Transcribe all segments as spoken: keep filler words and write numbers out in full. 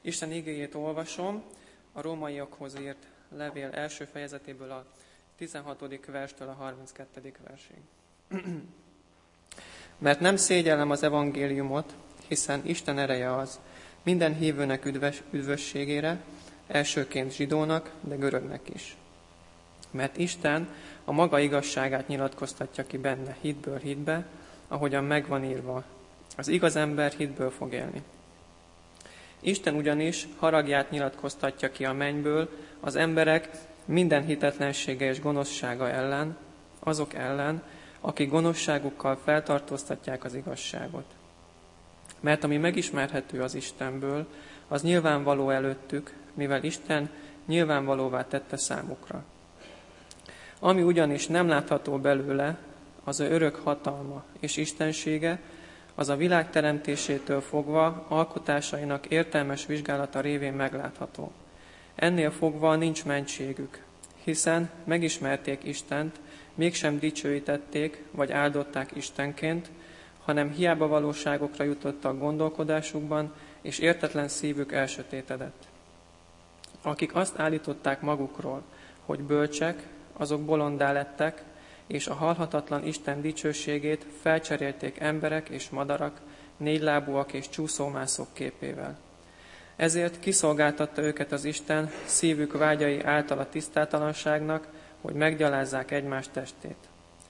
Isten igéjét olvasom a rómaiakhoz írt levél első fejezetéből a tizenhatodik verstől a harminckettedik versig. Mert nem szégyellem az evangéliumot, hiszen Isten ereje az minden hívőnek üdvös, üdvösségére, elsőként zsidónak, de görögnek is. Mert Isten a maga igazságát nyilatkoztatja ki benne hitből hitbe, ahogyan megvan írva. Az igaz ember hitből fog élni. Isten ugyanis haragját nyilatkoztatja ki a mennyből az emberek minden hitetlensége és gonoszsága ellen, azok ellen, akik gonoszságukkal feltartóztatják az igazságot. Mert ami megismerhető az Istenből, az nyilvánvaló előttük, mivel Isten nyilvánvalóvá tette számukra. Ami ugyanis nem látható belőle, az ő örök hatalma és istensége, az a világ teremtésétől fogva alkotásainak értelmes vizsgálata révén meglátható. Ennél fogva nincs mentségük, hiszen megismerték Istent, mégsem dicsőítették vagy áldották Istenként, hanem hiába valóságokra jutottak gondolkodásukban, és értetlen szívük elsötétedett. Akik azt állították magukról, hogy bölcsek, azok bolondá lettek, és a halhatatlan Isten dicsőségét felcserélték emberek és madarak, négylábúak és csúszómászók képével. Ezért kiszolgáltatta őket az Isten szívük vágyai által a tisztátalanságnak, hogy meggyalázzák egymás testét.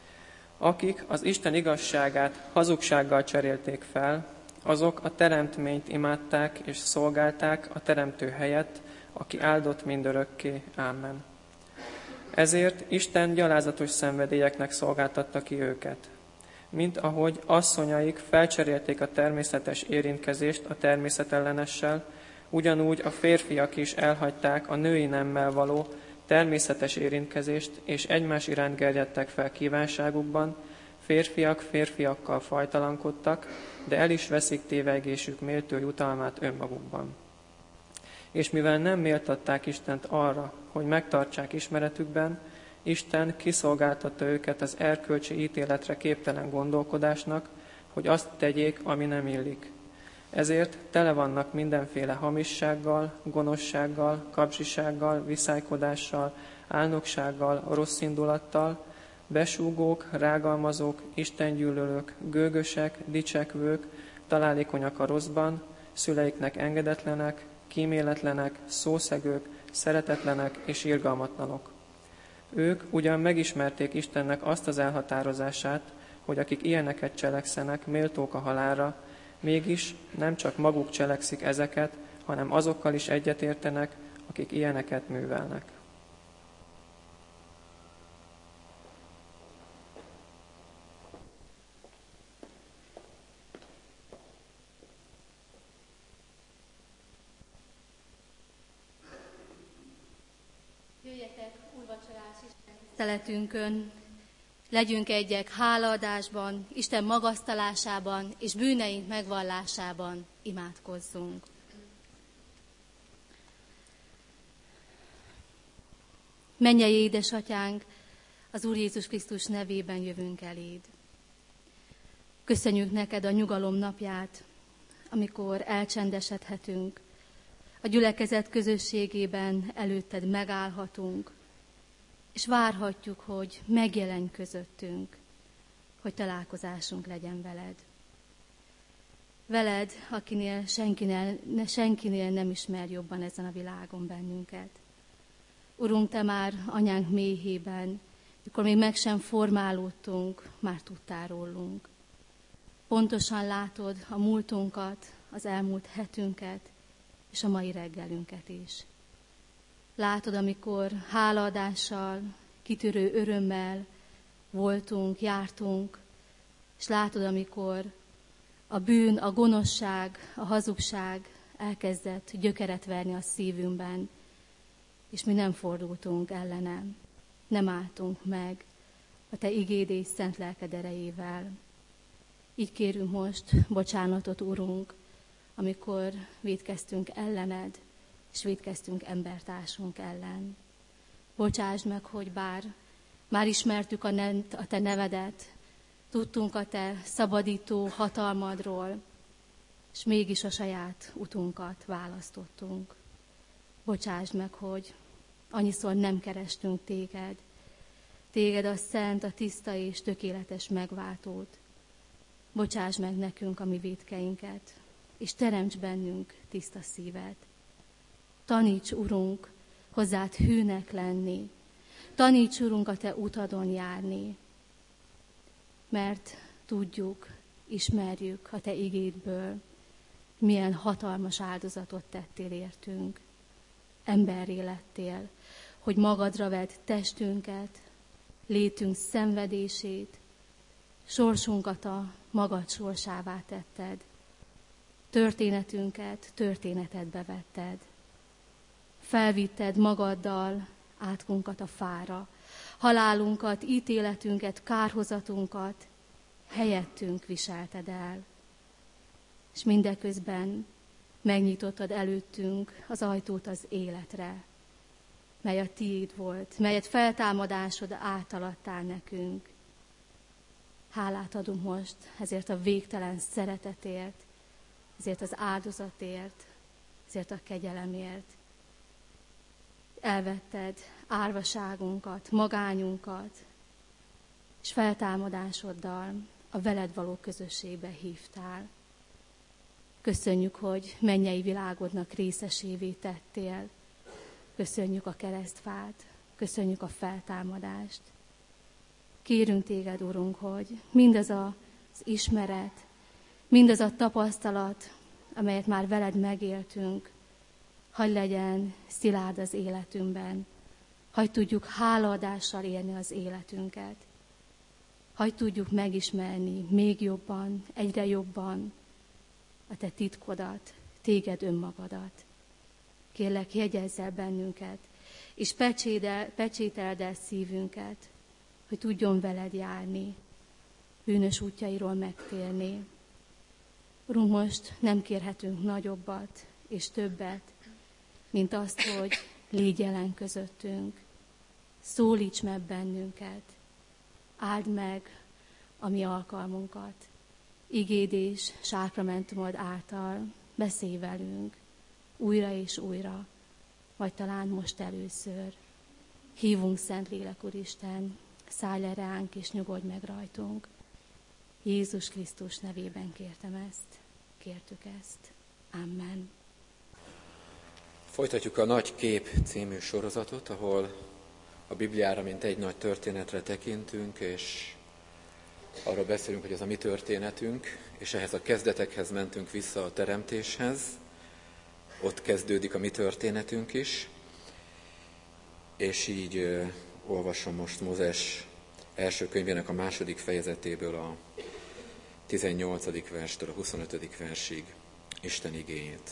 Akik az Isten igazságát hazugsággal cserélték fel, azok a teremtményt imádták és szolgálták a teremtő helyett, aki áldott mindörökké. Ámen. Ezért Isten gyalázatos szenvedélyeknek szolgáltatta ki őket, mint ahogy asszonyaik felcserélték a természetes érintkezést a természetellenessel, ugyanúgy a férfiak is elhagyták a női nemmel való természetes érintkezést, és egymás iránt gerjedtek fel kívánságukban, férfiak férfiakkal fajtalankodtak, de el is veszik tévegésük méltó jutalmát önmagukban. És mivel nem méltatták Istent arra, hogy megtartsák ismeretükben, Isten kiszolgáltatta őket az erkölcsi ítéletre képtelen gondolkodásnak, hogy azt tegyék, ami nem illik. Ezért tele vannak mindenféle hamissággal, gonoszsággal, kapzsisággal, viszálykodással, álnoksággal, rosszindulattal, besúgók, rágalmazók, istengyűlölők, gőgösek, dicsekvők, találékonyak a rosszban, szüleiknek engedetlenek, kíméletlenek, szószegők, szeretetlenek és irgalmatlanok. Ők ugyan megismerték Istennek azt az elhatározását, hogy akik ilyeneket cselekszenek, méltók a halálra, mégis nem csak maguk cselekszik ezeket, hanem azokkal is egyetértenek, akik ilyeneket művelnek. Jöjjetek úrvacsorás Isten tiszteletünkön, legyünk egyek hálaadásban, Isten magasztalásában és bűneink megvallásában imádkozzunk. Mennyei édesatyánk, az Úr Jézus Krisztus nevében jövünk eléd. Köszönjük neked a nyugalom napját, amikor elcsendesedhetünk, a gyülekezet közösségében előtted megállhatunk, és várhatjuk, hogy megjelenj közöttünk, hogy találkozásunk legyen veled. Veled, akinél senkinél, senkinél nem ismer jobban ezen a világon bennünket. Urunk, te már anyánk méhében, mikor még meg sem formálódtunk, már tudtál rólunk. Pontosan látod a múltunkat, az elmúlt hetünket, és a mai reggelünket is. Látod, amikor hálaadással, kitörő örömmel voltunk, jártunk, és látod, amikor a bűn, a gonoszság, a hazugság elkezdett gyökeret verni a szívünkben, és mi nem fordultunk ellenem, nem álltunk meg a te igéd és szent lelked erejével. Így kérünk most bocsánatot, Urunk, amikor vétkeztünk ellened, és vétkeztünk embertársunk ellen. Bocsásd meg, hogy bár már ismertük a, ne, a te nevedet, tudtunk a te szabadító hatalmadról, és mégis a saját utunkat választottunk. Bocsásd meg, hogy annyiszor nem kerestünk téged, téged a szent, a tiszta és tökéletes megváltót. Bocsáss meg nekünk a mi vétkeinket, és teremts bennünk tiszta szívet. Taníts, Urunk, hozzád hűnek lenni. Taníts, Urunk, a te utadon járni. Mert tudjuk, ismerjük a te igédből, milyen hatalmas áldozatot tettél értünk. Emberré lettél, hogy magadra vedd testünket, létünk szenvedését, sorsunkat a magad sorsává tetted. Történetünket történetedbe vetted. Felvitted magaddal átkunkat a fára, halálunkat, ítéletünket, kárhozatunkat helyettünk viselted el. És mindeközben megnyitottad előttünk az ajtót az életre, mely a tiéd volt, melyet feltámadásod átalattál nekünk. Hálát adunk most ezért a végtelen szeretetért, ezért az áldozatért, ezért a kegyelemért. Elvetted árvaságunkat, magányunkat, és feltámadásoddal a veled való közösségbe hívtál. Köszönjük, hogy mennyei világodnak részesévé tettél. Köszönjük a keresztfát, köszönjük a feltámadást. Kérünk téged, Urunk, hogy mindaz az ismeret, mindaz a tapasztalat, amelyet már veled megéltünk, hadd legyen szilárd az életünkben, hadd tudjuk hálaadással élni az életünket, hadd tudjuk megismerni még jobban, egyre jobban a te titkodat, téged önmagadat. Kérlek, jegyezz el bennünket, és pecsételd el szívünket, hogy tudjon veled járni, bűnös útjairól megtérni. Urunk, most nem kérhetünk nagyobbat és többet, mint azt, hogy légy jelen közöttünk. Szólíts meg bennünket, áld meg a mi alkalmunkat. Igéd és sákramentumod által beszélj velünk újra és újra, vagy talán most először. Hívunk, Szentlélek Úristen, szállj le ránk és nyugodj meg rajtunk. Jézus Krisztus nevében kértem ezt, kértük ezt. Amen. Folytatjuk a Nagy Kép című sorozatot, ahol a Bibliára mint egy nagy történetre tekintünk, és arról beszélünk, hogy ez a mi történetünk, és ehhez a kezdetekhez mentünk vissza a teremtéshez. Ott kezdődik a mi történetünk is, és így ö, olvasom most Mózes első könyvének a második fejezetéből a tizennyolcadik verstől a huszonötödik versig Isten igéjét.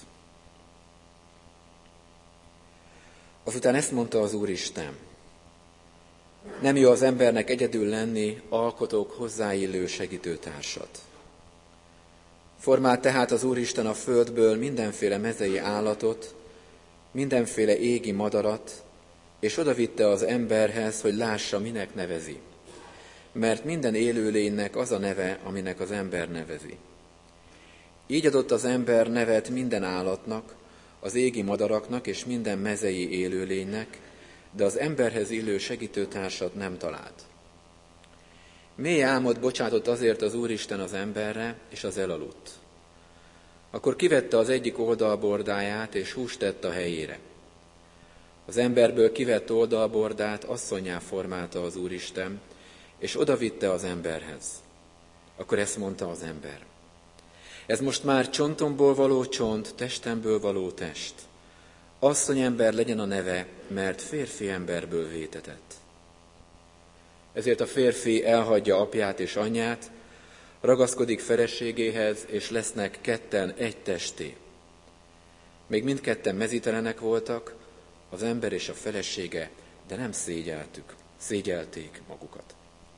Azután ezt mondta az Úristen: nem jó az embernek egyedül lenni, alkotok hozzáillő segítőtársat. Formált tehát az Úristen a földből mindenféle mezei állatot, mindenféle égi madarat, és odavitte az emberhez, hogy lássa, minek nevezi. Mert minden élőlénynek az a neve, aminek az ember nevezi. Így adott az ember nevet minden állatnak, az égi madaraknak és minden mezei élőlénynek, de az emberhez illő segítőtársat nem talált. Mély álmot bocsátott azért az Úristen az emberre, és az elaludt. Akkor kivette az egyik oldalbordáját, és húst tett a helyére. Az emberből kivett oldalbordát asszonnyá formálta az Úristen, és odavitte az emberhez. Akkor ezt mondta az ember: ez most már csontomból való csont, testemből való test. Asszonyember legyen a neve, mert férfi emberből vétetett. Ezért a férfi elhagyja apját és anyját, ragaszkodik feleségéhez, és lesznek ketten egy testé. Még mindketten mezítelenek voltak, az ember és a felesége, de nem szégyeltük, szégyelték magukat.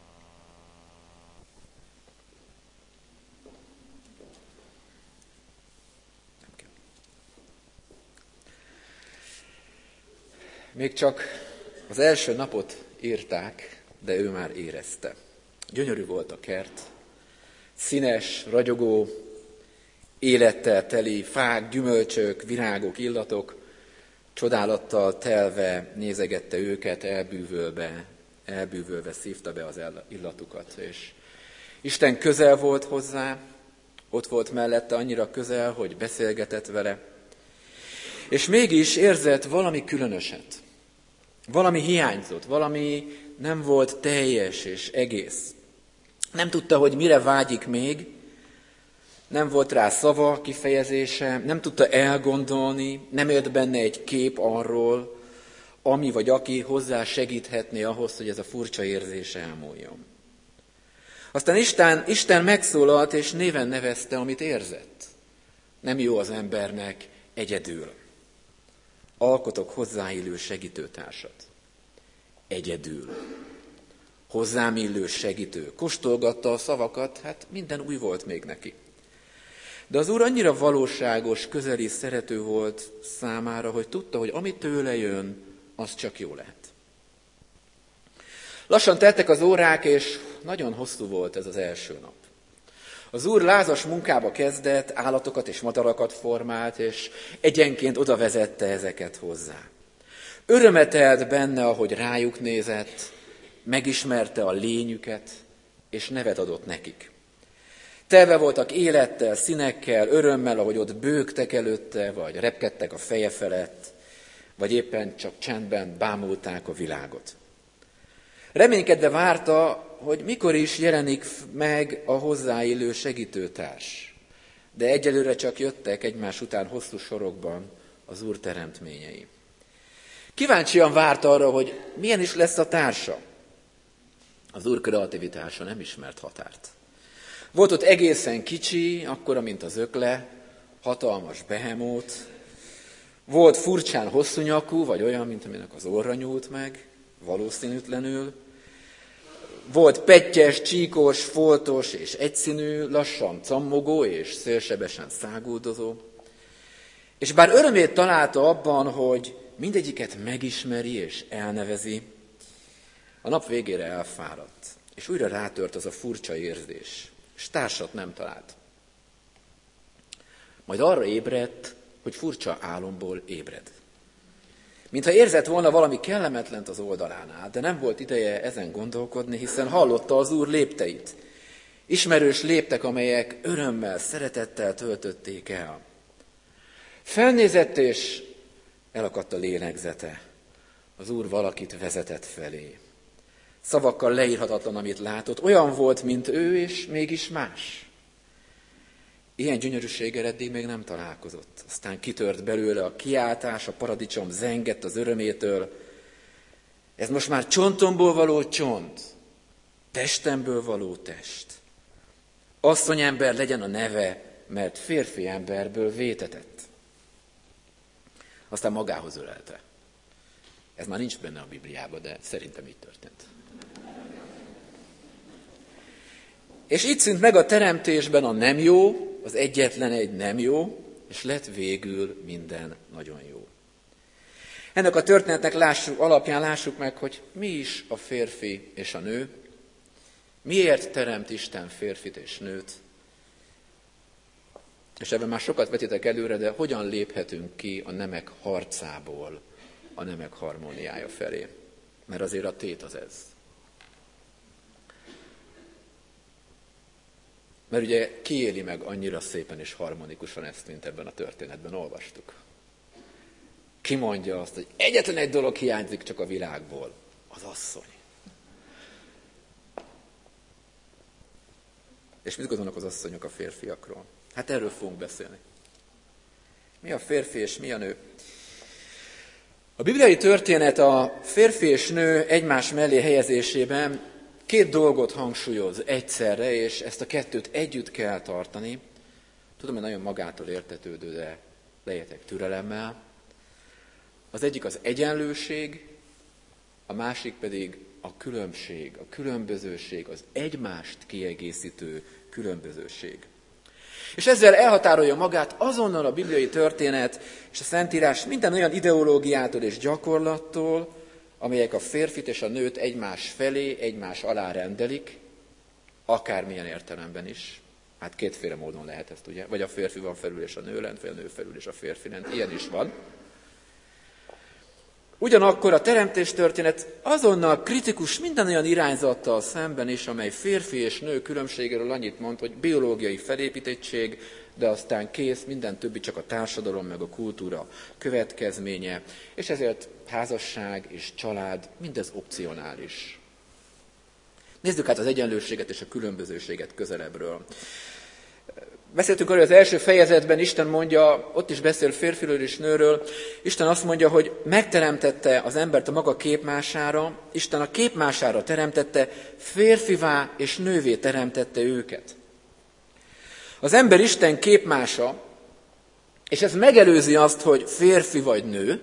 Még csak az első napot írták, de ő már érezte. Gyönyörű volt a kert, színes, ragyogó, élettel teli fák, gyümölcsök, virágok, illatok, csodálattal telve nézegette őket, elbűvölve, elbűvölve szívta be az illatukat. És Isten közel volt hozzá, ott volt mellette annyira közel, hogy beszélgetett vele, és mégis érzett valami különöset. Valami hiányzott, valami nem volt teljes és egész. Nem tudta, hogy mire vágyik még, nem volt rá szava, kifejezése, nem tudta elgondolni, nem élt benne egy kép arról, ami vagy aki hozzá segíthetné ahhoz, hogy ez a furcsa érzés elmúljon. Aztán Isten, Isten megszólalt és néven nevezte, amit érzett. Nem jó az embernek egyedül. Alkotok hozzáillő segítőtársat. Egyedül. Hozzám illő segítő. Kóstolgatta a szavakat, hát minden új volt még neki. De az Úr annyira valóságos, közeli, szerető volt számára, hogy tudta, hogy ami tőle jön, az csak jó lehet. Lassan teltek az órák, és nagyon hosszú volt ez az első nap. Az Úr lázas munkába kezdett, állatokat és madarakat formált, és egyenként oda vezette ezeket hozzá. Örömetelt benne, ahogy rájuk nézett, megismerte a lényüket, és nevet adott nekik. Telve voltak élettel, színekkel, örömmel, ahogy ott bőgtek előtte, vagy repkedtek a feje felett, vagy éppen csak csendben bámulták a világot. Reménykedve várta, hogy mikor is jelenik meg a hozzáillő segítőtárs. De egyelőre csak jöttek egymás után hosszú sorokban az Úr teremtményei. Kíváncsian várta arra, hogy milyen is lesz a társa. Az Úr kreativitása nem ismert határt. Volt ott egészen kicsi, akkora, mint az ökle, hatalmas behemót. Volt furcsán hosszú nyakú, vagy olyan, mint aminek az orra nyúlt meg, valószínűtlenül. Volt pettyes, csíkos, foltos és egyszínű, lassan cammogó és szélsebesen száguldozó. És bár örömét találta abban, hogy mindegyiket megismeri és elnevezi, a nap végére elfáradt, és újra rátört az a furcsa érzés, és társat nem talált. Majd arra ébredt, hogy furcsa álomból ébred. Mintha érzett volna valami kellemetlent az oldalánál, de nem volt ideje ezen gondolkodni, hiszen hallotta az Úr lépteit. Ismerős léptek, amelyek örömmel, szeretettel töltötték el. Felnézett, és elakadt a lélegzete. Az Úr valakit vezetett felé. Szavakkal leírhatatlan, amit látott. Olyan volt, mint ő, és mégis más. Ilyen gyönyörűséggel eddig még nem találkozott. Aztán kitört belőle a kiáltás, a paradicsom zengett az örömétől. Ez most már csontomból való csont, testemből való test. Asszonyember legyen a neve, mert férfi emberből vétetett. Aztán magához ölelte. Ez már nincs benne a Bibliában, de szerintem így történt. És itt szűnt meg a teremtésben a nem jó, az egyetlen egy nem jó, és lett végül minden nagyon jó. Ennek a történetnek lássuk, alapján lássuk meg, hogy mi is a férfi és a nő, miért teremt Isten férfit és nőt, és ebben már sokat vetitek előre, de hogyan léphetünk ki a nemek harcából a nemek harmóniája felé. Mert azért a tét az ez. Mert ugye ki éli meg annyira szépen és harmonikusan ezt, mint ebben a történetben olvastuk. Ki mondja azt, hogy egyetlen egy dolog hiányzik csak a világból, az asszony. És mit gondolnak az asszonyok a férfiakról? Hát erről fogunk beszélni. Mi a férfi és mi a nő? A bibliai történet a férfi és nő egymás mellé helyezésében két dolgot hangsúlyoz egyszerre, és ezt a kettőt együtt kell tartani. Tudom, hogy nagyon magától értetődő, de legyetek türelemmel. Az egyik az egyenlőség, a másik pedig a különbség, a különbözőség, az egymást kiegészítő különbözőség. És ezzel elhatárolja magát azonnal a bibliai történet és a Szentírás minden olyan ideológiától és gyakorlattól, amelyek a férfit és a nőt egymás felé, egymás alá rendelik, akármilyen értelemben is. Hát kétféle módon lehet ezt, ugye? Vagy a férfi van felül és a nő lent, vagy a nő felül és a férfi lent. Ilyen is van. Ugyanakkor a teremtéstörténet azonnal kritikus minden olyan irányzattal szemben is, amely férfi és nő különbségéről annyit mond, hogy biológiai felépítettség, de aztán kész, minden többi csak a társadalom meg a kultúra következménye, és ezért házasság és család, mindez opcionális. Nézzük hát az egyenlőséget és a különbözőséget közelebbről. Beszéltünk arról, hogy az első fejezetben Isten mondja, ott is beszél férfiről és nőről, Isten azt mondja, hogy megteremtette az embert a maga képmására, Isten a képmására teremtette, férfivá és nővé teremtette őket. Az ember Isten képmása, és ez megelőzi azt, hogy férfi vagy nő,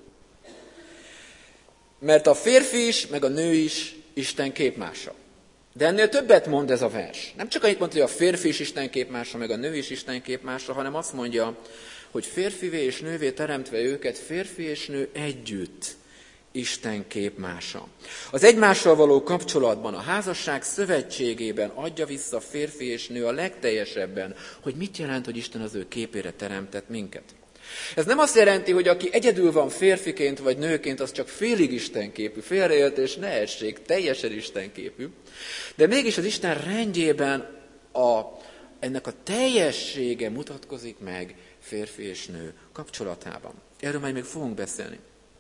mert a férfi is, meg a nő is Isten képmása. De ennél többet mond ez a vers. Nem csak annyit mondja, hogy a férfi is Isten képmása, meg a nő is Isten képmása, hanem azt mondja, hogy férfivé és nővé teremtve őket, férfi és nő együtt Isten képmása. Az egymással való kapcsolatban, a házasság szövetségében adja vissza férfi és nő a legteljesebben, hogy mit jelent, hogy Isten az ő képére teremtett minket. Ez nem azt jelenti, hogy aki egyedül van férfiként vagy nőként, az csak félig istenképű, félreértés ne essék, teljesen istenképű, de mégis az Isten rendjében a, ennek a teljessége mutatkozik meg férfi és nő kapcsolatában. Erről majd még fogunk beszélni.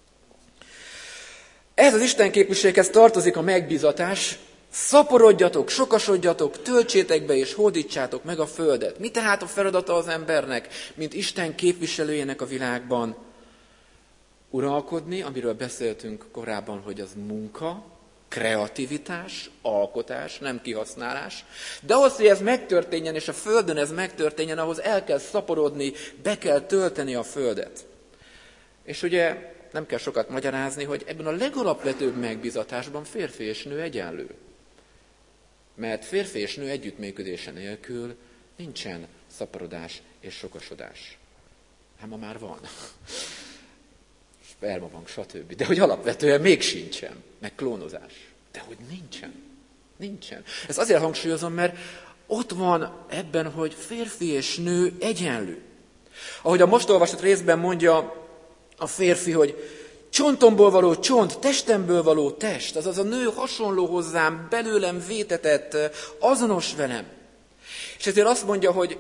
Ez az istenképűséghez tartozik a megbízatás. Szaporodjatok, sokasodjatok, töltsétek be és hódítsátok meg a földet. Mi tehát a feladata az embernek, mint Isten képviselőjének a világban? Uralkodni, amiről beszéltünk korábban, hogy az munka, kreativitás, alkotás, nem kihasználás. De ahhoz, hogy ez megtörténjen, és a földön ez megtörténjen, ahhoz el kell szaporodni, be kell tölteni a földet. És ugye nem kell sokat magyarázni, hogy ebben a legalapvetőbb megbízatásban férfi és nő egyenlő. Mert férfi és nő együttműködése nélkül nincsen szaporodás és sokasodás. Hát ma már van. Spermabank, stb. De hogy alapvetően még sincsen. Meg klónozás. De hogy nincsen. Nincsen. Ezt azért hangsúlyozom, mert ott van ebben, hogy férfi és nő egyenlő. Ahogy a most olvasott részben mondja a férfi, hogy csontomból való csont, testemből való test, azaz a nő hasonló hozzám, belőlem vétetett, azonos velem. És ezért azt mondja, hogy,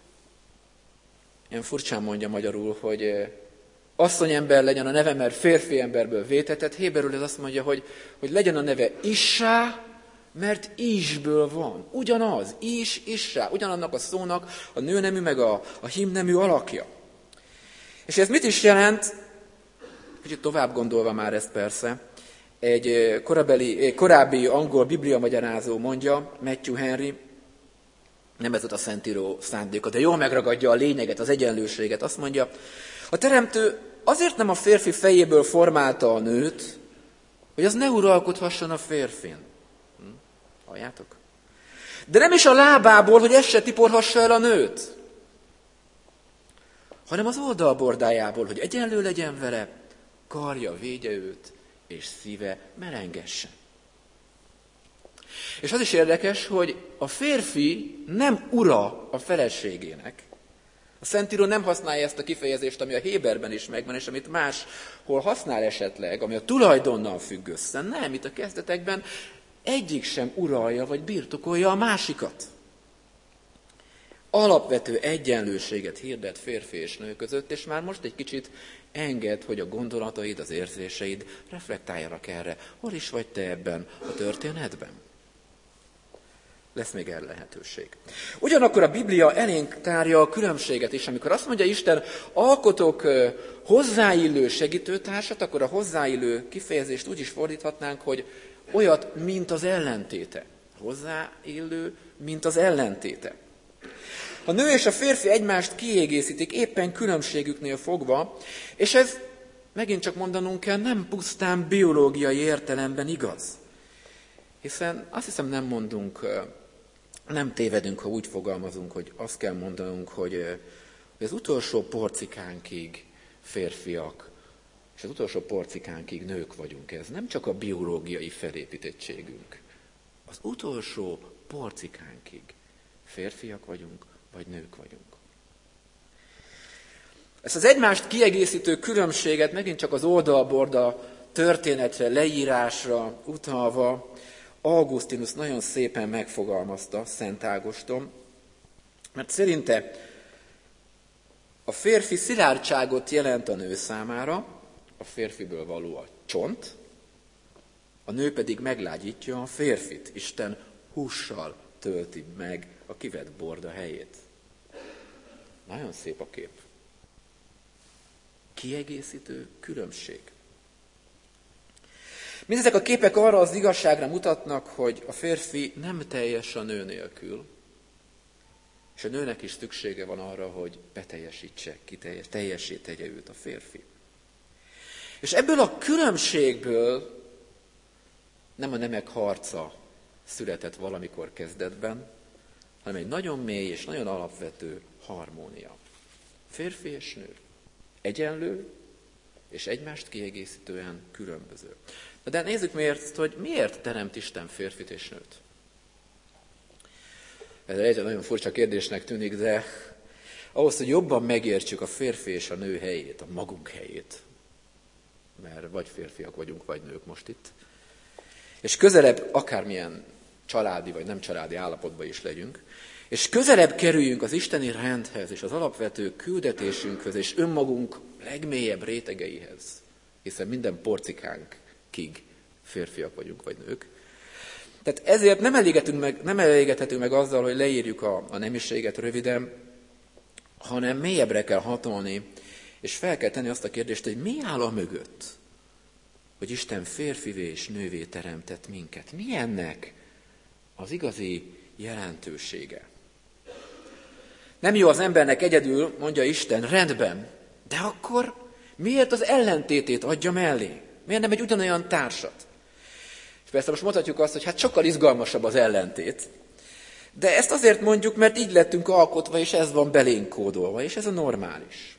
ilyen furcsán mondja magyarul, hogy asszonyember legyen a neve, mert férfi emberből vétetett. Héberül ez azt mondja, hogy, hogy legyen a neve Issá, mert Isből van. Ugyanaz, Is, Issá, ugyanannak a szónak a nőnemű meg a, a hímnemű alakja. És ez mit is jelent? Kicsit tovább gondolva már ezt persze. Egy korabeli, korábbi angol bibliamagyarázó mondja, Matthew Henry, nem ez ott a Szentíró szándéka, de jól megragadja a lényeget, az egyenlőséget. Azt mondja, a teremtő azért nem a férfi fejéből formálta a nőt, hogy az ne uralkodhasson a férfin. Hm? Halljátok? De nem is a lábából, hogy ez se tiporhassa el a nőt, hanem az oldalbordájából, hogy egyenlő legyen vele, karja védje őt, és szíve melengessen. És az is érdekes, hogy a férfi nem ura a feleségének. A Szentíró nem használja ezt a kifejezést, ami a Héberben is megvan, és amit máshol használ esetleg, ami a tulajdonnal függ össze. Nem, itt a kezdetekben egyik sem uralja vagy birtokolja a másikat. Alapvető egyenlőséget hirdet férfi és nő között, és már most egy kicsit enged, hogy a gondolataid, az érzéseid reflektáljanak erre. Hol is vagy te ebben a történetben? Lesz még erre lehetőség. Ugyanakkor a Biblia elénk tárja a különbséget is. Amikor azt mondja Isten, alkotok hozzáillő segítőtársat, akkor a hozzáillő kifejezést úgy is fordíthatnánk, hogy olyat, mint az ellentéte. Hozzáillő, mint az ellentéte. A nő és a férfi egymást kiegészítik éppen különbségüknél fogva, és ez, megint csak mondanunk kell, nem pusztán biológiai értelemben igaz. Hiszen azt hiszem nem mondunk, nem tévedünk, ha úgy fogalmazunk, hogy azt kell mondanunk, hogy, hogy az utolsó porcikánkig férfiak, és az utolsó porcikánkig nők vagyunk. Ez nem csak a biológiai felépítettségünk. Az utolsó porcikánkig férfiak vagyunk, vagy nők vagyunk. Ezt az egymást kiegészítő különbséget megint csak az oldalborda történetre, leírásra utalva Augustinus nagyon szépen megfogalmazta, Szent Ágoston, mert szerinte a férfi szilárdságot jelent a nő számára, a férfiből való a csont, a nő pedig meglágyítja a férfit. Isten hússal tölti meg a kivett borda helyét. Nagyon szép a kép. Kiegészítő különbség. Mindezek a képek arra az igazságra mutatnak, hogy a férfi nem teljes a nő nélkül, és a nőnek is szüksége van arra, hogy beteljesítse, kiteljes, teljessé tegye őt a férfi. És ebből a különbségből nem a nemek harca született valamikor kezdetben, hanem egy nagyon mély és nagyon alapvető harmónia. Férfi és nő. Egyenlő, és egymást kiegészítően különböző. De nézzük miért, hogy miért teremt Isten férfit és nőt. Ez egy nagyon furcsa kérdésnek tűnik, de ahhoz, hogy jobban megértsük a férfi és a nő helyét, a magunk helyét, mert vagy férfiak vagyunk, vagy nők most itt, és közelebb akármilyen családi vagy nem családi állapotban is legyünk, és közelebb kerüljünk az isteni rendhez, és az alapvető küldetésünkhöz, és önmagunk legmélyebb rétegeihez, hiszen minden porcikánkig férfiak vagyunk, vagy nők. Tehát ezért nem elégedhetünk meg, nem elégedhetünk meg azzal, hogy leírjuk a, a nemiséget röviden, hanem mélyebbre kell hatolni, és fel kell tenni azt a kérdést, hogy mi áll a mögött, hogy Isten férfivé és nővé teremtett minket. Mi ennek az igazi jelentősége? Nem jó az embernek egyedül, mondja Isten, rendben, de akkor miért az ellentétét adja mellé? Miért nem egy ugyanolyan társat? És persze most mondhatjuk azt, hogy hát sokkal izgalmasabb az ellentét. De ezt azért mondjuk, mert így lettünk alkotva, és ez van belénk kódolva, és ez a normális.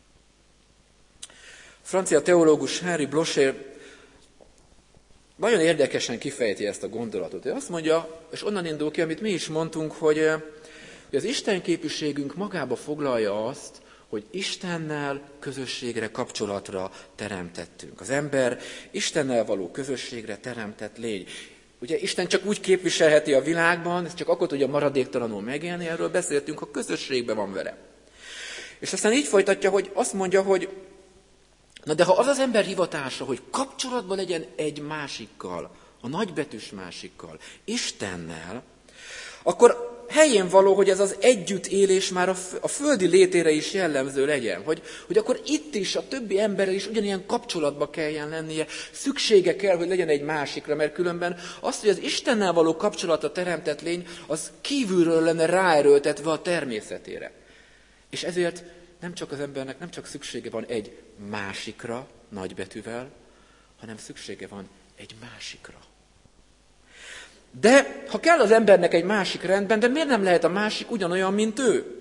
A francia teológus Henri Blocher nagyon érdekesen kifejti ezt a gondolatot. Ő azt mondja, és onnan indul ki, amit mi is mondtunk, hogy, hogy az istenképűségünk magába foglalja azt, hogy Istennel közösségre, kapcsolatra teremtettünk. Az ember Istennel való közösségre teremtett lény. Ugye Isten csak úgy képviselheti a világban, ez csak akkor tudja maradéktalanul megélni, erről beszéltünk, ha közösségben van vele. És aztán így folytatja, hogy azt mondja, hogy na de ha az az ember hivatása, hogy kapcsolatban legyen egy másikkal, a nagybetűs másikkal, Istennel, akkor helyén való, hogy ez az együttélés már a földi létére is jellemző legyen. Hogy, hogy akkor itt is, a többi emberrel is ugyanilyen kapcsolatba kelljen lennie, szüksége kell, hogy legyen egy másikra, mert különben azt, hogy az Istennel való kapcsolata teremtett lény, az kívülről lenne ráerőltetve a természetére. És ezért nem csak az embernek, nem csak szüksége van egy másikra, nagybetűvel, hanem szüksége van egy másikra. De ha kell az embernek egy másik rendben, de miért nem lehet a másik ugyanolyan, mint ő?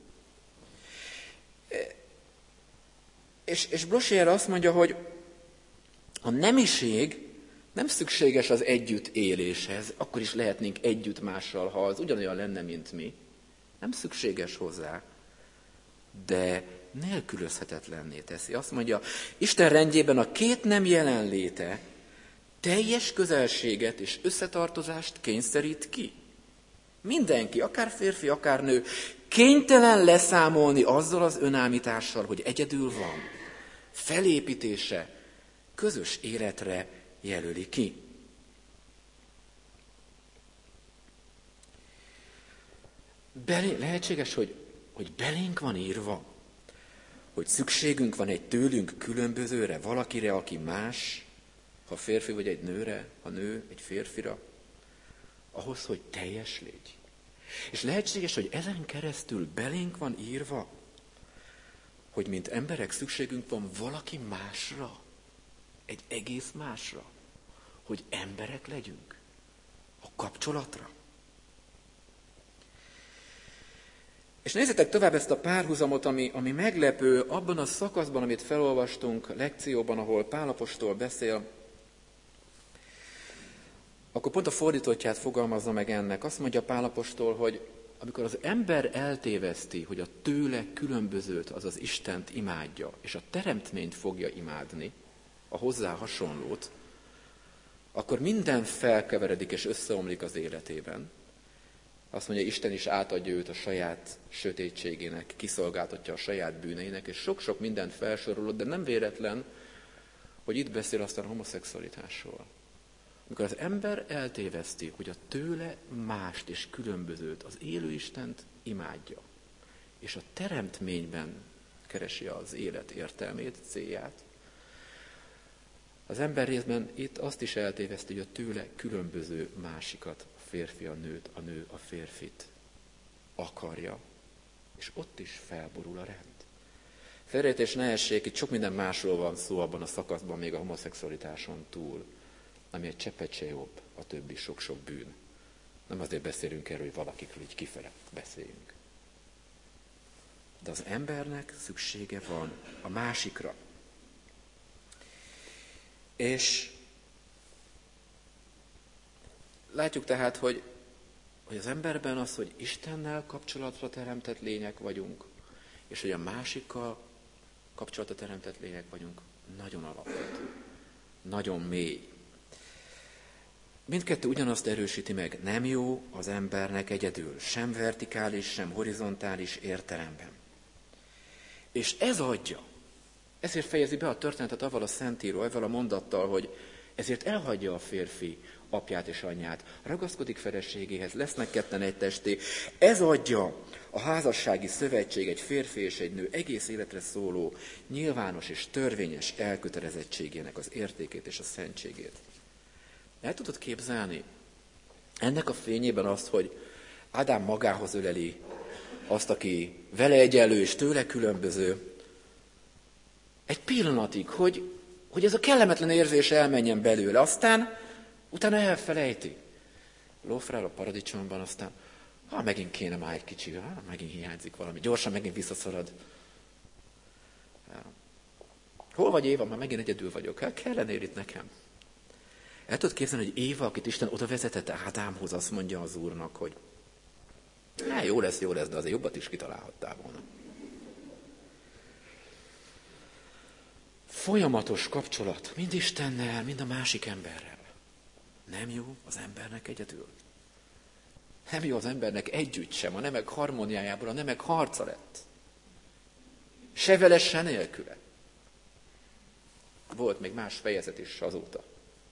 És, és Blocher azt mondja, hogy a nemiség nem szükséges az együttéléshez, akkor is lehetnénk együtt mással, ha az ugyanolyan lenne, mint mi. Nem szükséges hozzá, de nélkülözhetetlenné teszi. Azt mondja, Isten rendjében a két nem jelenléte teljes közelséget és összetartozást kényszerít ki. Mindenki, akár férfi, akár nő, kénytelen leszámolni azzal az önállítással, hogy egyedül van. Felépítése közös életre jelöli ki. Belé, lehetséges, hogy, hogy belénk van írva, hogy szükségünk van egy tőlünk különbözőre, valakire, aki más, ha férfi vagy egy nőre, ha nő egy férfira, ahhoz, hogy teljes légy. És lehetséges, hogy ezen keresztül belénk van írva, hogy mint emberek szükségünk van valaki másra, egy egész másra, hogy emberek legyünk, a kapcsolatra. És nézzétek tovább ezt a párhuzamot, ami, ami meglepő abban a szakaszban, amit felolvastunk lekcióban, ahol Pál apostol beszél, akkor pont a fordítottját fogalmazza meg ennek. Azt mondja Pál apostol, hogy amikor az ember eltéveszti, hogy a tőle különbözőt, azaz Istent imádja, és a teremtményt fogja imádni, a hozzá hasonlót, akkor minden felkeveredik és összeomlik az életében. Azt mondja, Isten is átadja őt a saját sötétségének, kiszolgáltatja a saját bűneinek, és sok-sok mindent felsorolod, de nem véletlen, hogy itt beszél aztán a homoszexualitásról. Amikor az ember eltéveszti, hogy a tőle mást és különbözőt, az élő Istent imádja, és a teremtményben keresi az élet értelmét, célját, az ember részben itt azt is eltéveszti, hogy a tőle különböző másikat, a férfi a nőt, a nő a férfit akarja, és ott is felborul a rend. Félreértés ne essék, itt sok minden másról van szó abban a szakaszban, még a homoszexualitáson túl, ami egy cseppet se jobb, a többi sok-sok bűn. Nem azért beszélünk erről, hogy valakikről így kifele beszéljünk. De az embernek szüksége van a másikra. És látjuk tehát, hogy, hogy az emberben az, hogy Istennel kapcsolatra teremtett lények vagyunk, és hogy a másikkal kapcsolatra teremtett lények vagyunk, nagyon alapvető, nagyon mély. Mindkettő ugyanazt erősíti meg, nem jó az embernek egyedül, sem vertikális, sem horizontális értelemben. És ez adja, ezért fejezi be a történetet avval a Szentíró, avval a mondattal, hogy ezért elhagyja a férfi apját és anyját, ragaszkodik feleségéhez, lesznek ketten egy testé. Ez adja a házassági szövetség, egy férfi és egy nő egész életre szóló, nyilvános és törvényes elkötelezettségének az értékét és a szentségét. El tudod képzelni ennek a fényében azt, hogy Ádám magához öleli azt, aki vele egyenlő és tőle különböző, egy pillanatig, hogy, hogy ez a kellemetlen érzés elmenjen belőle, aztán utána elfelejti. Lófrál a paradicsomban, aztán ha megint kéne már egy kicsi, ha megint hiányzik valami, gyorsan megint visszaszorad. Hol vagy Éva? Már megint egyedül vagyok. Hát kellene itt nekem. El tudod képzelni, hogy Éva, akit Isten oda vezetett Ádámhoz, azt mondja az Úrnak, hogy hát jó lesz, jó lesz, de azért jobbat is kitalálhattál volna. Folyamatos kapcsolat, mind Istennel, mind a másik emberrel. Nem jó az embernek egyedül. Nem jó az embernek együtt sem, a nemek harmóniájából a nemek harca lett. Se vele, se nélküle. Volt még más fejezet is azóta.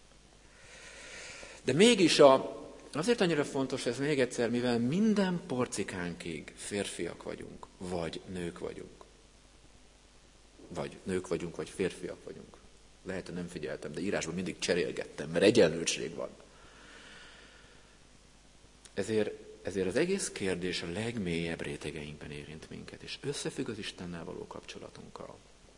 De mégis a, azért annyira fontos ez még egyszer, mivel minden porcikánkig férfiak vagyunk, vagy nők vagyunk. Vagy nők vagyunk, vagy férfiak vagyunk. Lehet, hogy nem figyeltem, de írásban mindig cserélgettem, mert egyenlőség van. Ezért, ezért az egész kérdés a legmélyebb rétegeinkben érint minket, és összefügg az Istennel való kapcsolatunkkal.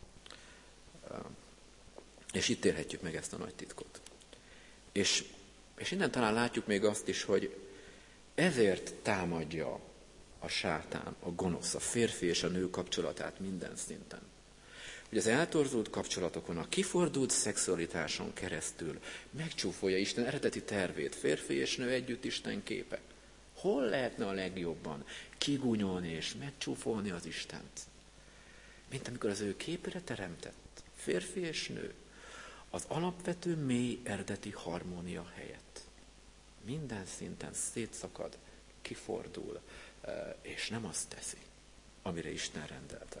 És itt érhetjük meg ezt a nagy titkot. És, és innen talán látjuk még azt is, hogy ezért támadja a sátán, a gonosz, a férfi és a nő kapcsolatát minden szinten. Hogy az eltorzult kapcsolatokon, a kifordult szexualitáson keresztül megcsúfolja Isten eredeti tervét, férfi és nő együtt Isten képe. Hol lehetne a legjobban kigúnyolni és megcsúfolni az Istent? Mint amikor az ő képére teremtett, férfi és nő, az alapvető mély eredeti harmónia helyett. Minden szinten szétszakad, kifordul, és nem azt teszi, amire Isten rendelte.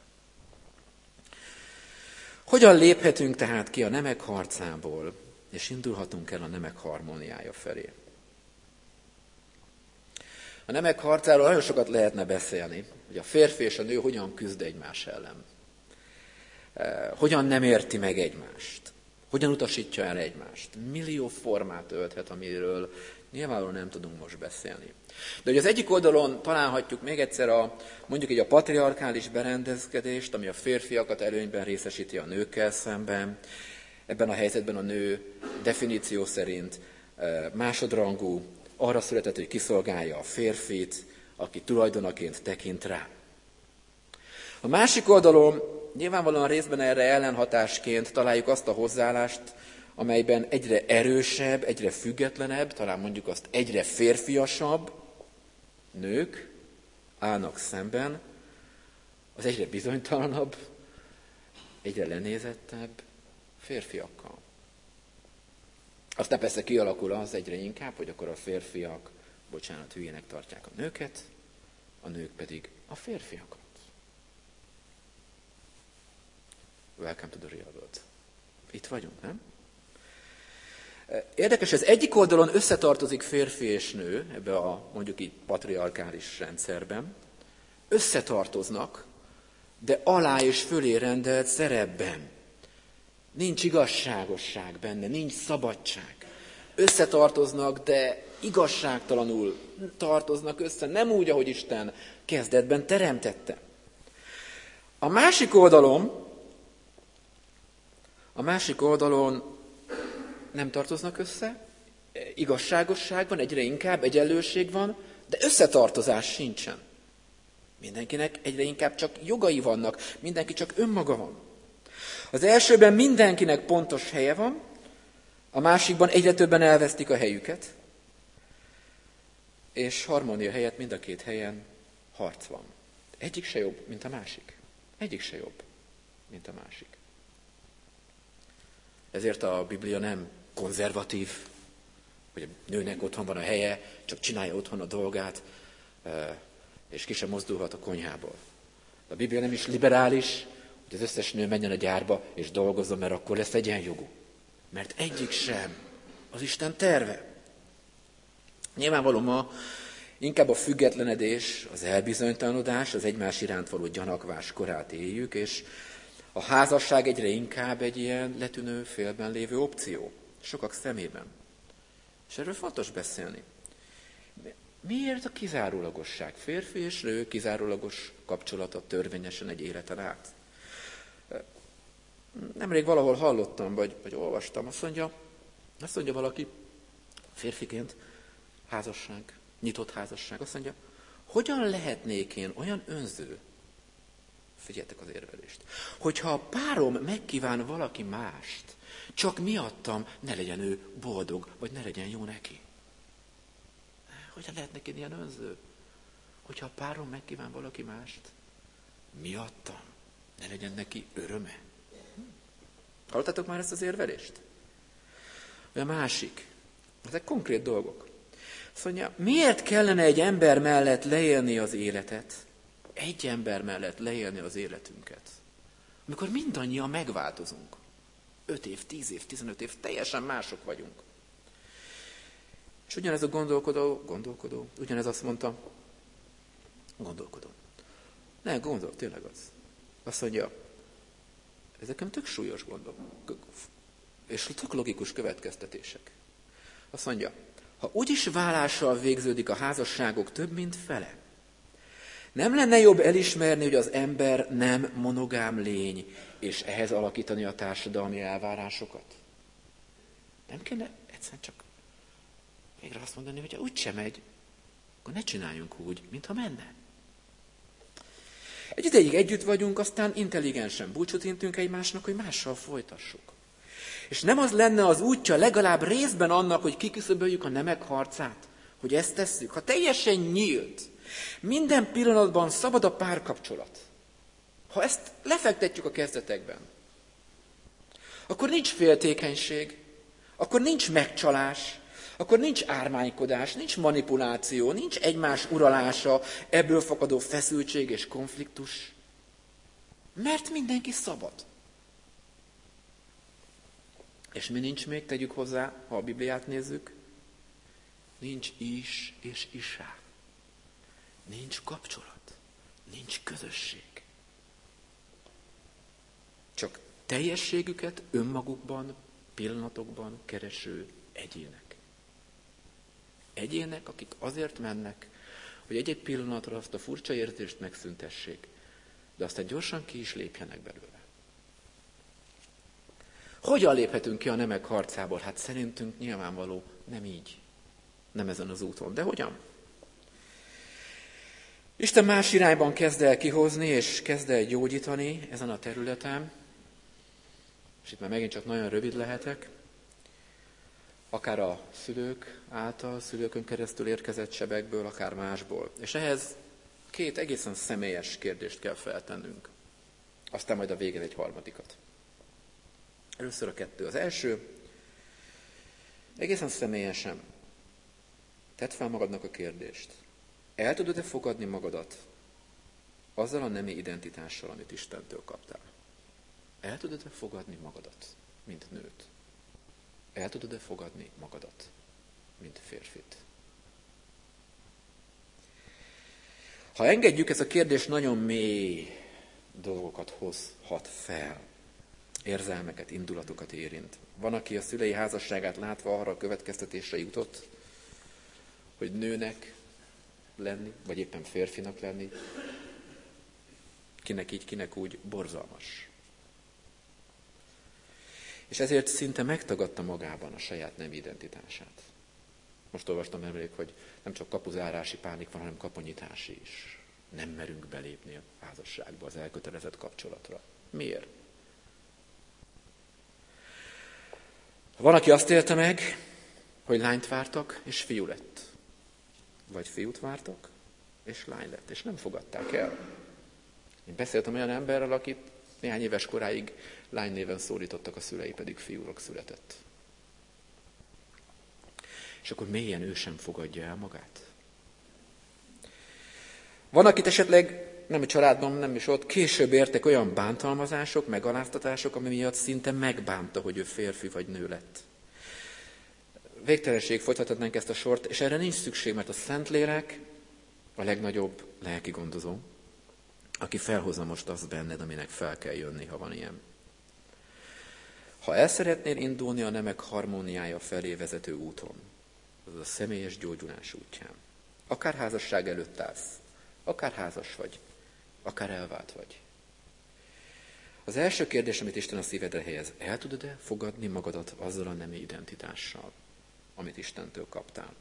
Hogyan léphetünk tehát ki a nemek harcából, és indulhatunk el a nemek harmóniája felé? A nemek harcáról nagyon sokat lehetne beszélni, hogy a férfi és a nő hogyan küzd egymás ellen. Hogyan nem érti meg egymást. Hogyan utasítja el egymást. Millió formát ölthet, amiről nyilvánvalóan nem tudunk most beszélni. De hogy az egyik oldalon találhatjuk még egyszer a, mondjuk így a patriarkális berendezkedést, ami a férfiakat előnyben részesíti a nőkkel szemben. Ebben a helyzetben a nő definíció szerint másodrangú, arra született, hogy kiszolgálja a férfit, aki tulajdonaként tekint rá. A másik oldalon nyilvánvalóan részben erre ellenhatásként találjuk azt a hozzáállást, amelyben egyre erősebb, egyre függetlenebb, talán mondjuk azt egyre férfiasabb nők állnak szemben az egyre bizonytalanabb, egyre lenézettebb férfiakkal. Aztán persze kialakul az egyre inkább, hogy akkor a férfiak, bocsánat, hülyének tartják a nőket, a nők pedig a férfiakat. Welcome to the real world. Itt vagyunk, nem? Érdekes, ez egyik oldalon összetartozik férfi és nő, ebbe a mondjuk így patriarkális rendszerben. Összetartoznak, de alá és fölé rendelt szerepben. Nincs igazságosság benne, nincs szabadság. Összetartoznak, de igazságtalanul tartoznak össze, nem úgy, ahogy Isten kezdetben teremtette. A másik oldalon, a másik oldalon nem tartoznak össze, igazságosság van, egyre inkább egyenlőség van, de összetartozás sincsen. Mindenkinek egyre inkább csak jogai vannak, mindenki csak önmaga van. Az elsőben mindenkinek pontos helye van, a másikban egyre többen elvesztik a helyüket, és harmónia helyett mind a két helyen harc van. Egyik se jobb, mint a másik. Egyik se jobb, mint a másik. Ezért a Biblia nem konzervatív, hogy a nőnek otthon van a helye, csak csinálja otthon a dolgát, és ki sem mozdulhat a konyhából. A Biblia nem is liberális, hogy az összes nő menjen a gyárba és dolgozzon, mert akkor lesz egyenjogú. Mert egyik sem az Isten terve. Nyilvánvalóan ma inkább a függetlenedés, az elbizonytalanodás, az egymás iránt való gyanakvás korát éljük, és a házasság egyre inkább egy ilyen letűnő félben lévő opció, sokak szemében. És erről fontos beszélni. Miért a kizárólagosság? Férfi és nő kizárólagos kapcsolata törvényesen egy életen át. Nemrég valahol hallottam, vagy, vagy olvastam, azt mondja, azt mondja valaki, férfiként, házasság, nyitott házasság, azt mondja, hogyan lehetnék én olyan önző, figyeljetek az érvelést, hogyha a párom megkíván valaki mást, csak miattam ne legyen ő boldog, vagy ne legyen jó neki. Hogyan lehetnék én ilyen önző, hogyha a párom megkíván valaki mást, miattam ne legyen neki öröme. Hallottatok már ezt az érvelést? Vagy a másik. Ezek konkrét dolgok. Azt mondja, miért kellene egy ember mellett leélni az életet? Egy ember mellett leélni az életünket. Amikor mindannyian megváltozunk. Öt év, tíz év, tizenöt év, teljesen mások vagyunk. És ugyanez a gondolkodó, gondolkodó, ugyanez azt mondta, gondolkodó. Ne, gondol, tényleg az. Azt mondja, ezek tök súlyos gondok, és tök logikus következtetések. Azt mondja, ha úgyis válással végződik a házasságok több mint fele, nem lenne jobb elismerni, hogy az ember nem monogám lény, és ehhez alakítani a társadalmi elvárásokat? Nem kéne egyszerűen csak végre azt mondani, hogy ha úgysem megy, akkor ne csináljunk úgy, mintha menne. Egy ideig együtt vagyunk, aztán intelligensen búcsút intünk egymásnak, hogy mással folytassuk. És nem az lenne az útja legalább részben annak, hogy kiküszöböljük a nemek harcát, hogy ezt tesszük. Ha teljesen nyílt, minden pillanatban szabad a párkapcsolat, ha ezt lefektetjük a kezdetekben, akkor nincs féltékenység, akkor nincs megcsalás, akkor nincs ármánykodás, nincs manipuláció, nincs egymás uralása, ebből fakadó feszültség és konfliktus. Mert mindenki szabad. És mi nincs még, tegyük hozzá, ha a Bibliát nézzük, nincs is és isá. Nincs kapcsolat, nincs közösség. Csak teljességüket önmagukban, pillanatokban kereső egyének. Egyének, akik azért mennek, hogy egy-egy pillanatra azt a furcsa érzést megszüntessék, de aztán gyorsan ki is lépjenek belőle. Hogyan léphetünk ki a nemek harcából? Hát szerintünk nyilvánvaló nem így, nem ezen az úton. De hogyan? Isten más irányban kezd el kihozni, és kezd el gyógyítani ezen a területen. És itt már megint csak nagyon rövid lehetek. Akár a szülők által, szülőkön keresztül érkezett sebekből, akár másból. És ehhez Két egészen személyes kérdést kell feltennünk. Aztán majd a végén egy harmadikat. Először a kettő. Az első, egészen személyesen tedd fel magadnak a kérdést. El tudod-e fogadni magadat azzal a nemi identitással, amit Istentől kaptál? El tudod-e fogadni magadat, mint nőt? El tudod-e fogadni magadat, mint férfit? Ha engedjük, ez a kérdés nagyon mély dolgokat hozhat fel. Érzelmeket, indulatokat érint. Van, aki a szülei házasságát látva arra a következtetésre jutott, hogy nőnek lenni, vagy éppen férfinak lenni, kinek így, kinek úgy, borzalmas. És ezért szinte megtagadta magában a saját nemi identitását. Most olvastam emlék, hogy nem csak kapuzárási pánik van, hanem kaponyitási is. Nem merünk belépni a házasságba, az elkötelezett kapcsolatra. Miért? Van, aki azt élte meg, hogy lányt vártak, és fiú lett. Vagy fiút vártak, és lány lett, és nem fogadták el. Én beszéltem olyan emberrel, akit néhány éves koráig lánynéven szólítottak, a szülei pedig fiúnak született. És akkor mélyen ő sem fogadja el magát. Van, akit esetleg nem a családban, nem is ott, később értek olyan bántalmazások, megaláztatások, ami miatt szinte megbánta, hogy ő férfi vagy nő lett. Végtelenség folytathatnánk ezt a sort, és erre nincs szükség, mert a Szentlélek a legnagyobb lelki gondozó, aki felhozza most azt benned, aminek fel kell jönni, ha van ilyen. Ha el szeretnél indulni a nemek harmóniája felé vezető úton, az a személyes gyógyulás útján, akár házasság előtt állsz, akár házas vagy, akár elvált vagy. Az első kérdés, amit Isten a szívedre helyez, el tudod-e fogadni magadat azzal a nemi identitással, amit Istentől kaptál?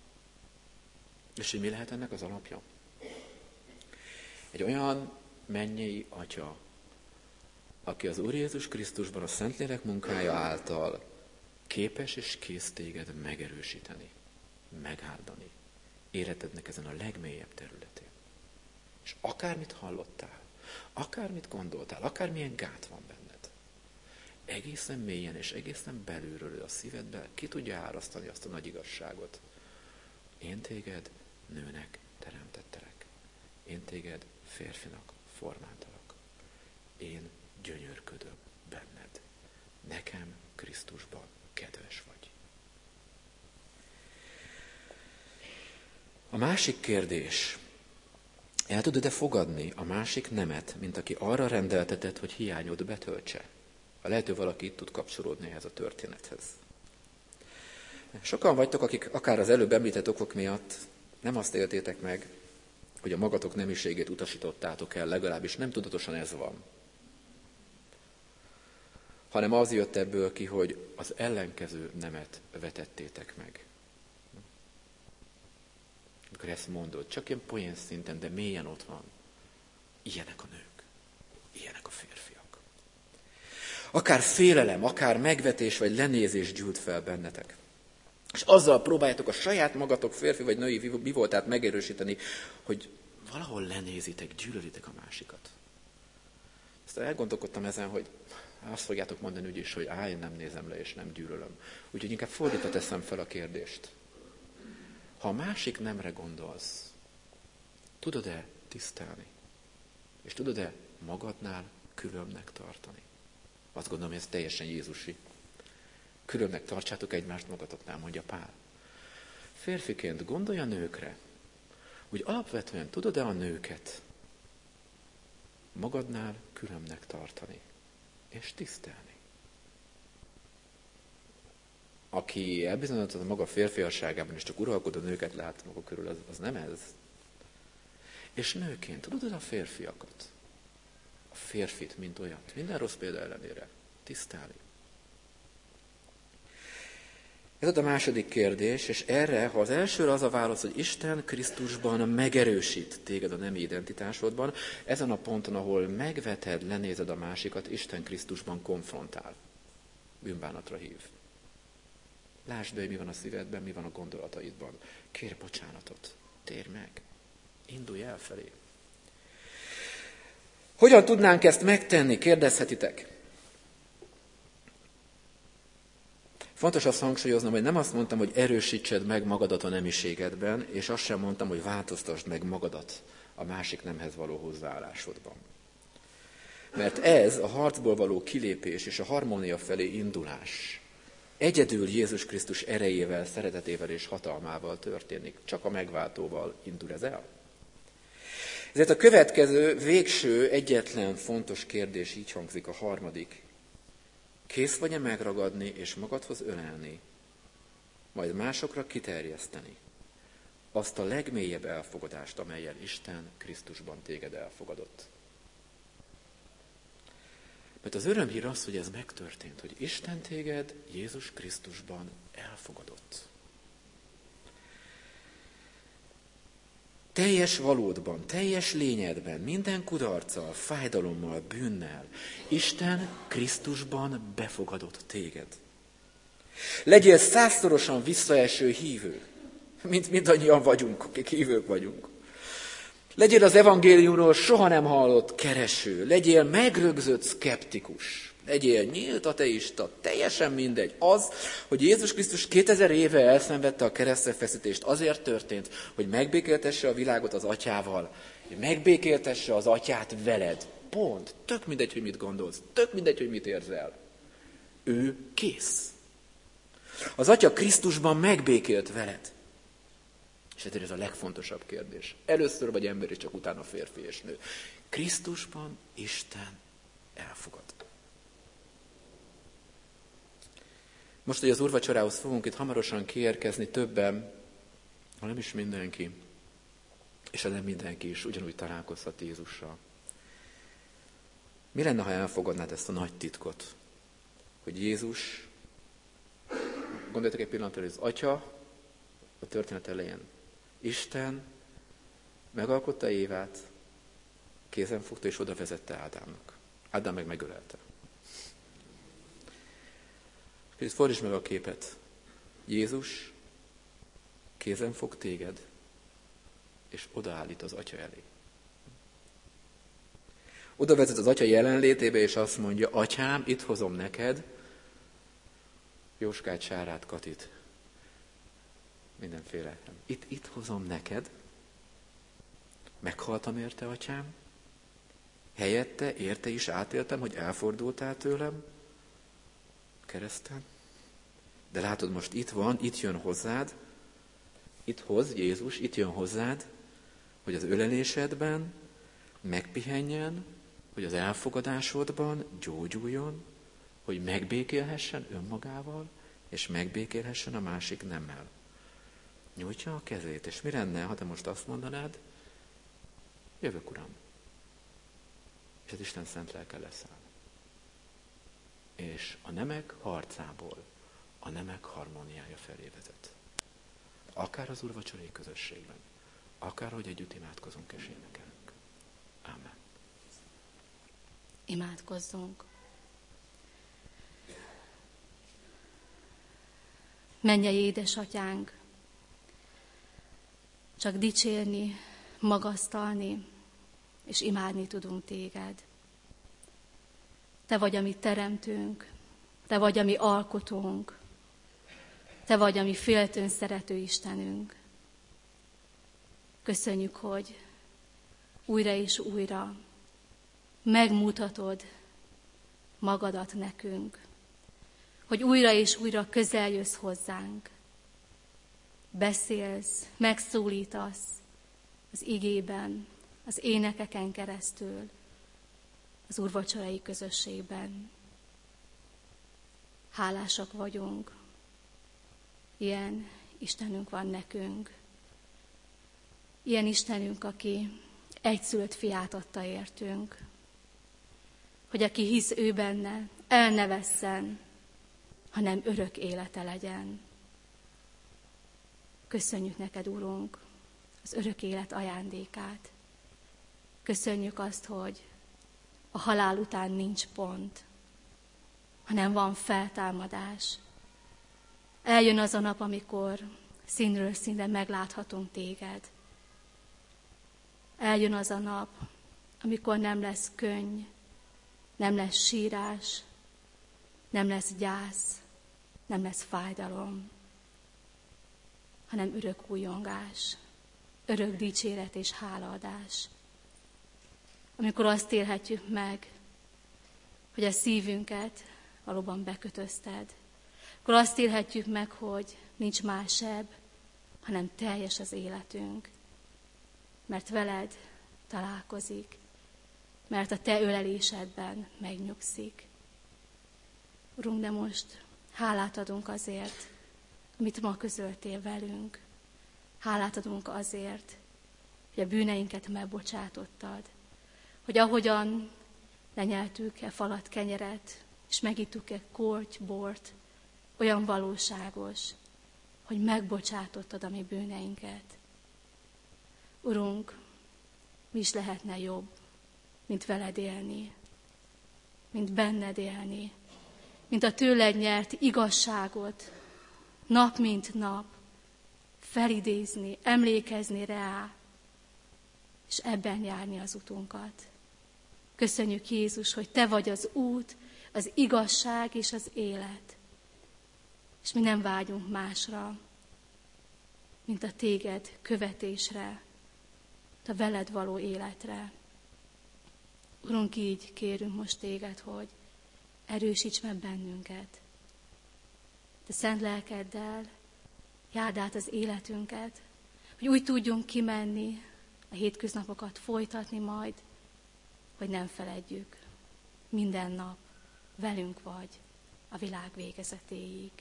És hogy mi lehet ennek az alapja? Egy olyan mennyei Atya, aki az Úr Jézus Krisztusban a Szentlélek munkája által képes és kész téged megerősíteni, megáldani életednek ezen a legmélyebb területén. És akármit hallottál, akármit gondoltál, akármilyen gát van benned, egészen mélyen és egészen belülről a szívedbe ki tudja árasztani azt a nagy igazságot. Én téged nőnek teremtettelek. Én téged férfinak formáltalak. Én gyönyörködöm benned. Nekem Krisztusban kedves vagy. A másik kérdés. El tudod-e fogadni a másik nemet, mint aki arra rendeltetett, hogy hiányod betöltse? A lehető valaki itt tud kapcsolódni ehhez a történethez. Sokan vagytok, akik akár az előbb említett okok miatt nem azt éltétek meg, hogy a magatok nemiségét utasítottátok el, legalábbis nem tudatosan ez van. Hanem az jött ebből ki, hogy az ellenkező nemet vetettétek meg. Amikor ezt mondod, csak ilyen poén szinten, de mélyen ott van. Ilyenek a nők, ilyenek a férfiak. Akár félelem, akár megvetés vagy lenézés gyűlt fel bennetek. És azzal próbáljátok a saját magatok férfi vagy női mi voltát megerősíteni, hogy valahol lenézitek, gyűlölitek a másikat. Aztán elgondolkodtam ezen, hogy azt fogjátok mondani úgyis, hogy á, én nem nézem le és nem gyűlölöm. Úgyhogy inkább fordítva teszem fel a kérdést. Ha a másik nemre gondolsz, tudod-e tisztelni? És tudod-e magadnál különbnek tartani? Azt gondolom, hogy ez teljesen jézusi. Különbnek tartsátok egymást magatoknál, mondja Pál. Férfiként gondolj a nőkre, hogy alapvetően tudod-e a nőket magadnál különbnek tartani és tisztelni. Aki elbizonyította maga férfiasságában, és csak uralkodó nőket lát maga körül, az, az nem ez. És nőként tudod a férfiakat, a férfit, mint olyat, minden rossz példa ellenére tisztelni. Ez a második kérdés, és erre, ha az elsőre az a válasz, hogy Isten Krisztusban megerősít téged a nemi identitásodban, ezen a ponton, ahol megveted, lenézed a másikat, Isten Krisztusban konfrontál. Bűnbánatra hív. Lásd be, hogy mi van a szívedben, mi van a gondolataidban. Kérj bocsánatot. Térj meg. Indulj el felé. Hogyan tudnánk ezt megtenni, kérdezhetitek. Fontos azt hangsúlyoznom, hogy nem azt mondtam, hogy erősítsed meg magadat a nemiségedben, és azt sem mondtam, hogy változtasd meg magadat a másik nemhez való hozzáállásodban. Mert ez a harcból való kilépés és a harmónia felé indulás egyedül Jézus Krisztus erejével, szeretetével és hatalmával történik. Csak a megváltóval indul ez el. Ezért a következő, végső, egyetlen fontos kérdés így hangzik, a harmadik. Kész vagy-e megragadni és magadhoz ölelni, majd másokra kiterjeszteni azt a legmélyebb elfogadást, amellyel Isten Krisztusban téged elfogadott? Mert az örömhír az, hogy ez megtörtént, hogy Isten téged Jézus Krisztusban elfogadott. Teljes valódban, teljes lényedben, minden kudarccal, fájdalommal, bűnnel, Isten Krisztusban befogadott téged. Legyél százszorosan visszaeső hívő, mint mindannyian vagyunk, akik hívők vagyunk. Legyél az evangéliumról soha nem hallott kereső, legyél megrögzött szkeptikus, legyél nyílt ateista, teljesen mindegy. Az, hogy Jézus Krisztus kétezer éve elszenvedte a keresztre feszítést, azért történt, hogy megbékéltesse a világot az atyával, hogy megbékéltesse az atyát veled. Pont. Tök mindegy, hogy mit gondolsz, tök mindegy, hogy mit érzel. Ő kész. Az atya Krisztusban megbékélt veled. És ezért ez a legfontosabb kérdés. Először vagy ember, és csak utána férfi és nő. Krisztusban Isten elfogad. Most, hogy az úrvacsorához fogunk itt hamarosan kiérkezni többen, ha nem is mindenki, és ha nem mindenki is ugyanúgy találkozhat Jézussal. Mi lenne, ha elfogadnád ezt a nagy titkot, hogy Jézus, gondoljatok egy pillanatra, hogy az Atya a történet elején, Isten megalkotta Évát, kézen fogta és oda vezette Ádámnak. Ádám meg megölelte. És fordítsd meg a képet. Jézus kézen fog téged, és odaállít az Atya elé. Oda vezet az Atya jelenlétébe, és azt mondja, Atyám, itt hozom neked Jóskát, Sárát, Katit. Mindenféle. Itt, itt hozom neked. Meghaltam érte, Atyám. Helyette, érte is átéltem, hogy elfordultál tőlem kereszten. De látod, most itt van, itt jön hozzád, itt hoz Jézus, itt jön hozzád, hogy az ölelésedben megpihenjen, hogy az elfogadásodban gyógyuljon, hogy megbékélhessen önmagával, és megbékélhessen a másik nemmel. Nyújtja a kezét, és mi lenne, ha te most azt mondanád, jövök, Uram. És az Isten szent lelke leszáll. És a nemek harcából a nemek harmóniája felé vezet. Akár az úrvacsorai közösségben, akár, hogy együtt imádkozunk és énekelünk. Ámen. Imádkozzunk. Mennyei édesatyánk, csak dicsérni, magasztalni és imádni tudunk téged. Te vagy a mi teremtőnk, te vagy a mi alkotónk, te vagy a mi féltőn szerető Istenünk. Köszönjük, hogy újra és újra megmutatod magadat nekünk, hogy újra és újra közel jössz hozzánk. Beszélsz, megszólítasz az igében, az énekeken keresztül, az úrvacsorai közösségben. Hálásak vagyunk. Ilyen Istenünk van nekünk. Ilyen Istenünk, aki egyszülött fiát adta értünk. Hogy aki hisz ő benne, el ne vesszen, hanem örök élete legyen. Köszönjük neked, Urunk, az örök élet ajándékát. Köszönjük azt, hogy a halál után nincs pont, hanem van feltámadás. Eljön az a nap, amikor színről színre megláthatunk téged. Eljön az a nap, amikor nem lesz könny, nem lesz sírás, nem lesz gyász, nem lesz fájdalom, hanem örök újongás, örök dicséret és hálaadás. Amikor azt élhetjük meg, hogy a szívünket valóban bekötözted, akkor azt élhetjük meg, hogy nincs másebb, hanem teljes az életünk, mert veled találkozik, mert a te ölelésedben megnyugszik. Urunk, de most hálát adunk azért, amit ma közöltél velünk. Hálát adunk azért, hogy a bűneinket megbocsátottad, hogy ahogyan lenyeltük-e falat kenyeret, és megittuk-e korty, bort, olyan valóságos, hogy megbocsátottad a mi bűneinket. Urunk, mi is lehetne jobb, mint veled élni, mint benned élni, mint a tőled nyert igazságot nap mint nap felidézni, emlékezni rá, és ebben járni az utunkat. Köszönjük, Jézus, hogy te vagy az út, az igazság és az élet. És mi nem vágyunk másra, mint a téged követésre, a veled való életre. Urunk, így kérünk most téged, hogy erősíts meg bennünket. Te szent lelkeddel járd át az életünket, hogy úgy tudjunk kimenni, a hétköznapokat folytatni majd, hogy nem feledjük. Minden nap velünk vagy a világ végezetéig.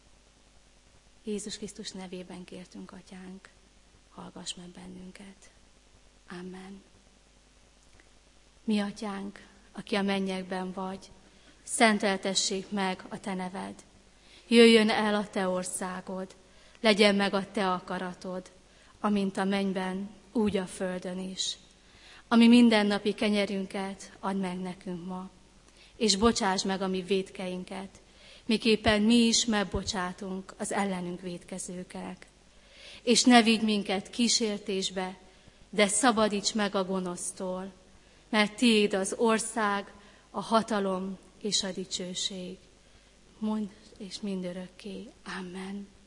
Jézus Krisztus nevében kértünk, Atyánk, hallgass meg bennünket. Amen. Mi, Atyánk, aki a mennyekben vagy, szenteltessék meg a te neved. Jöjjön el a te országod, legyen meg a te akaratod, amint a mennyben, úgy a földön is. Ami mindennapi kenyerünket add meg nekünk ma, és bocsáss meg a mi vétkeinket, miképpen mi is megbocsátunk az ellenünk vétkezőknek. És ne vigy minket kísértésbe, de szabadíts meg a gonosztól, mert tiéd az ország, a hatalom és a dicsőség. Mondd és mindörökké. Amen.